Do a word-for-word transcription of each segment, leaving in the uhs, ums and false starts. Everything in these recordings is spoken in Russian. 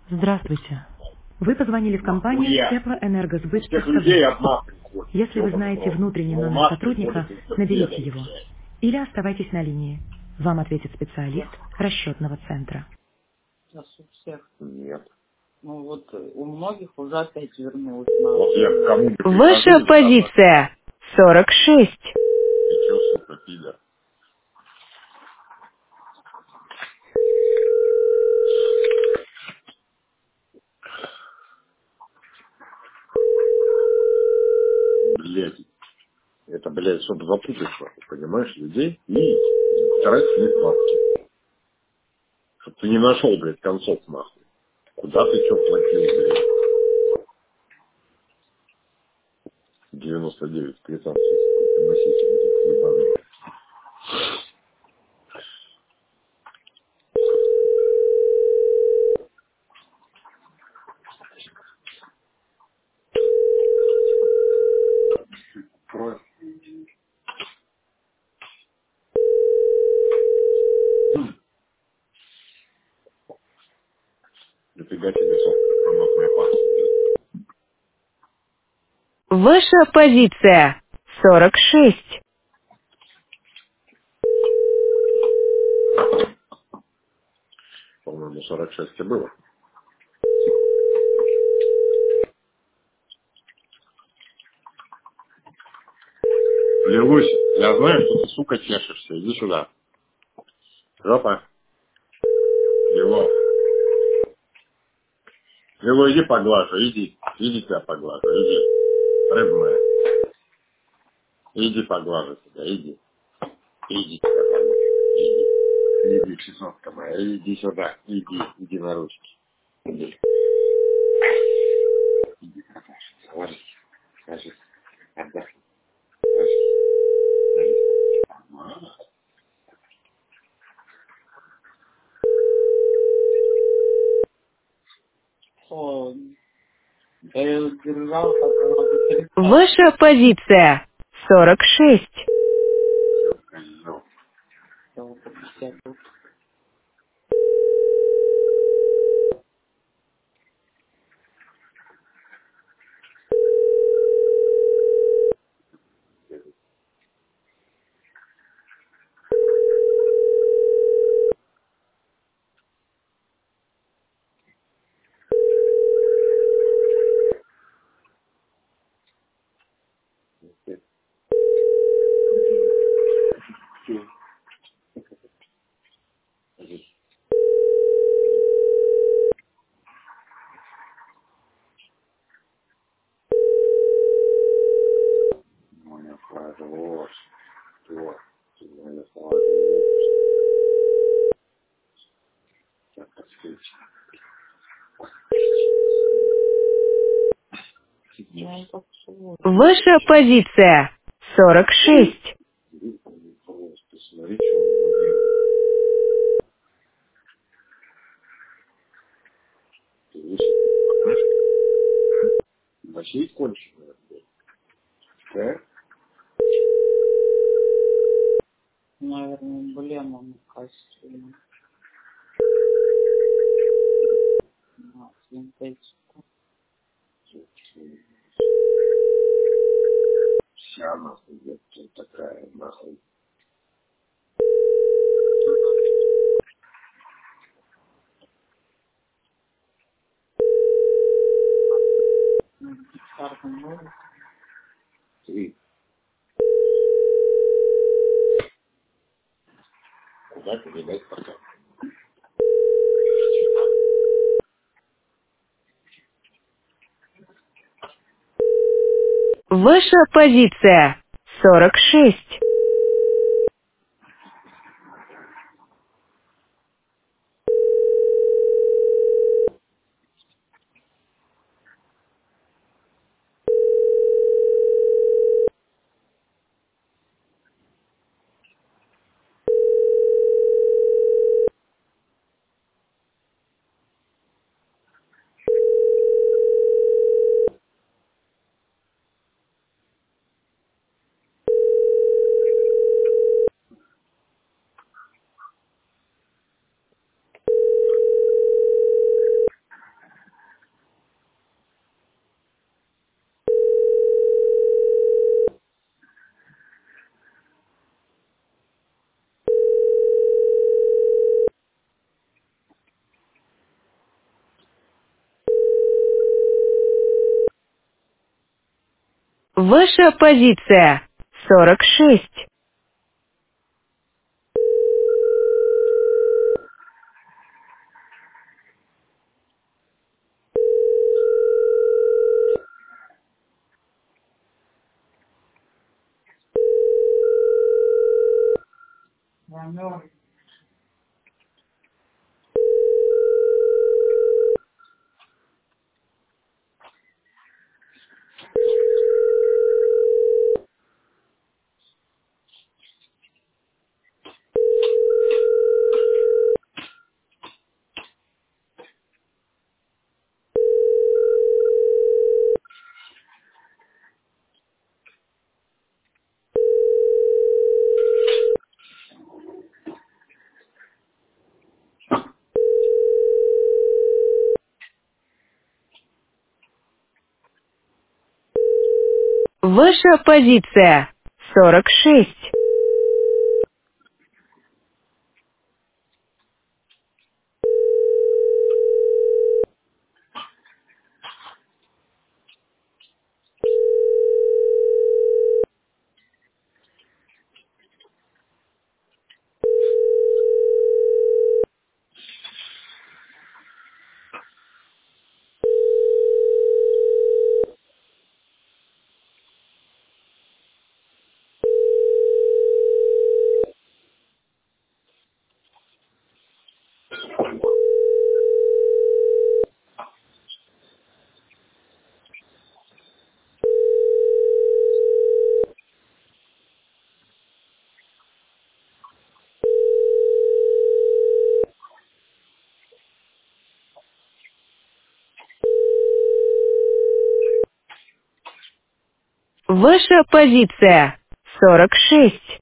Здравствуйте. Вы позвонили в компанию Нахуя? Теплоэнергосбыт Всех людей Ставрополь. одна приходит. Если вы Ёбаный знаете рот. внутренний Но у номер нас сотрудника, приходит наберите интерпредом, его. блядь. Или оставайтесь на линии. Вам ответит специалист расчетного центра. Сейчас у всех. Нет. Ну вот э, у многих уже опять вернулось на... Вот я к кому-то прихожу Ваша и сказал, позиция сорок шесть. ты чё, сука, пидор? Блядь. Это, блядь, чтобы запутать, нахуй, понимаешь, людей и тратить на них бабки. Чтоб ты не нашел, блядь, концов, нахуй. Куда ты чё платил, блядь? девяносто девять квитанций, сука, носите, блядь, ебаные. Кровь. Дофига тебе, собственно, гранатная паста, блядь. Ваша позиция сорок шесть. По-моему, сорок шесть и было. Лилусь, я знаю, что ты, сука, чешешься. Иди сюда. Жопа. Лило. Лило, иди поглажу, иди. Иди тебя поглажу, иди. Рыбная. Иди поглажу тебя, иди. Иди тебя поглажу. Иди. Иди, чесотка моя, иди сюда. Иди, иди на ручки. Иди. Иди, красавчик. Ложись. Ложись. Отдохни. Ложись. Ложись. О, да я держал, как она вытрясала. Ваша позиция сорок шесть. Козёл. сто пятьдесят. Моя хорошая. Что? Моя хорошая. Так, подскочи. Я не попсую. Ваша позиция сорок шесть. Просто смотри, что он делает. Ты видишь, вообще конченая, блядь. Да? Наверное, эмблема на костюме. На синтетику. Вся нахуй, блядь, тут такая, нахуй. На гитарном ноле. Ты куда ты, блядь, пока? Ваша позиция сорок шесть. Ваша позиция. сорок шесть. Ваша позиция. сорок шесть. Ваша позиция. сорок шесть.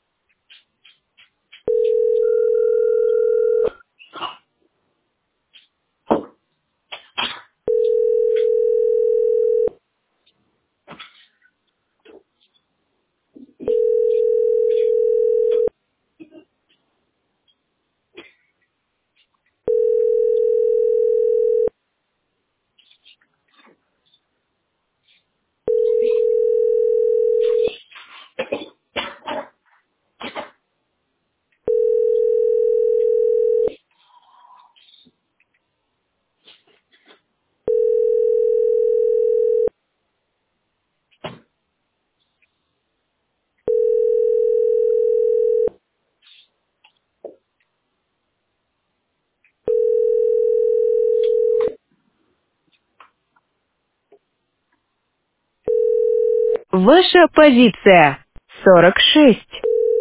Ваша позиция. сорок шесть.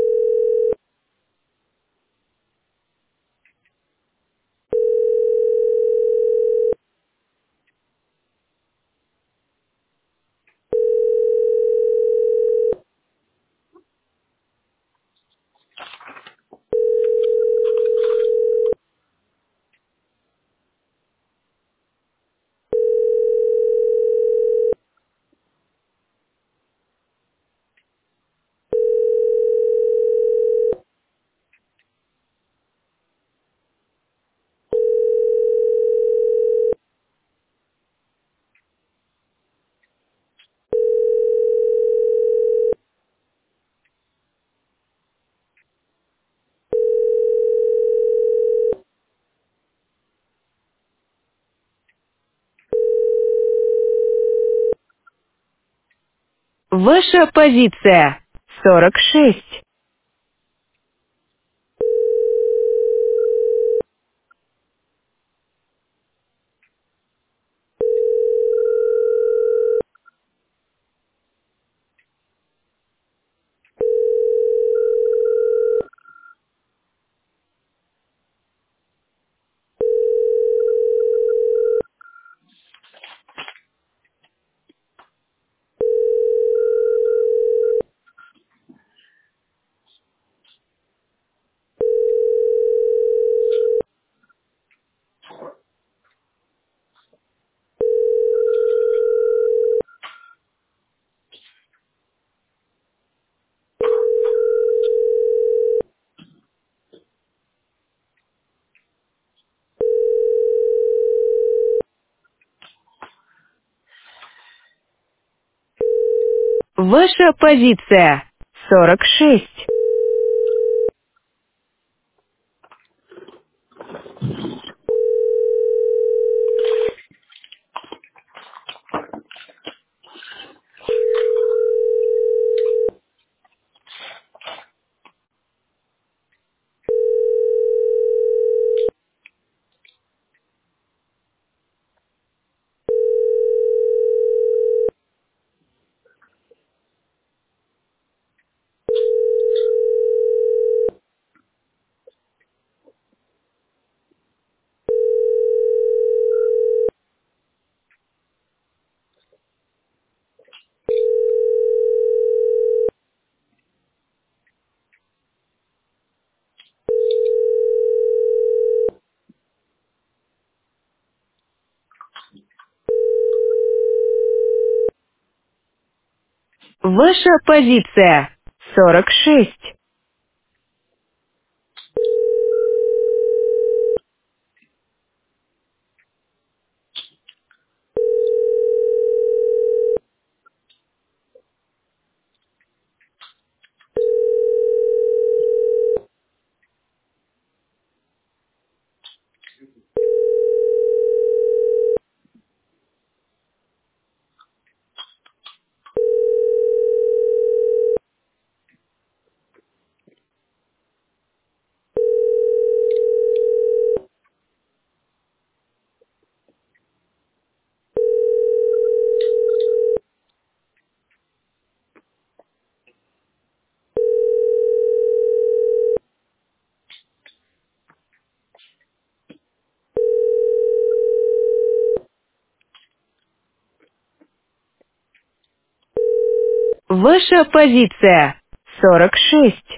Ваша позиция. сорок шесть. Ваша позиция сорок шесть. Ваша позиция сорок шесть. Ваша позиция сорок шесть.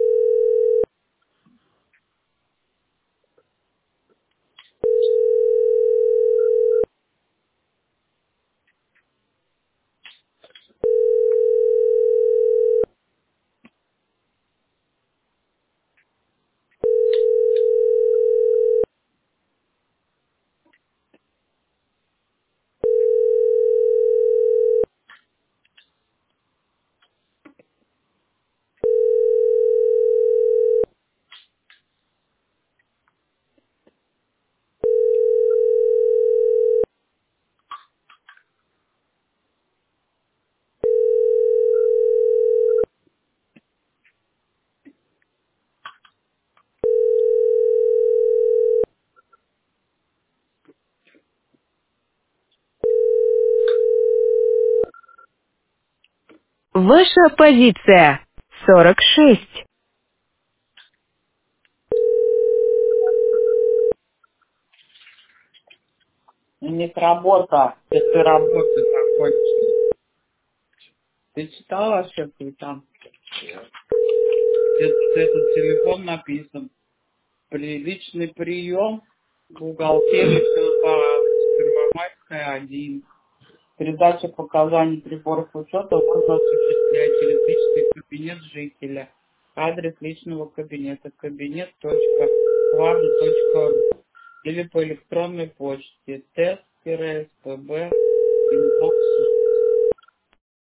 Ваша позиция сорок шесть. У них работа, это работа закончена. Ты читала, что ты там? Этот, этот телефон написан. Личный прием, бухгалтерия, Первомайская, один. Передача показаний приборов учета можно осуществлять через личный кабинет жителя. Адрес личного кабинета кабинет точка клада точка ру или по электронной почте тест-спб инбокс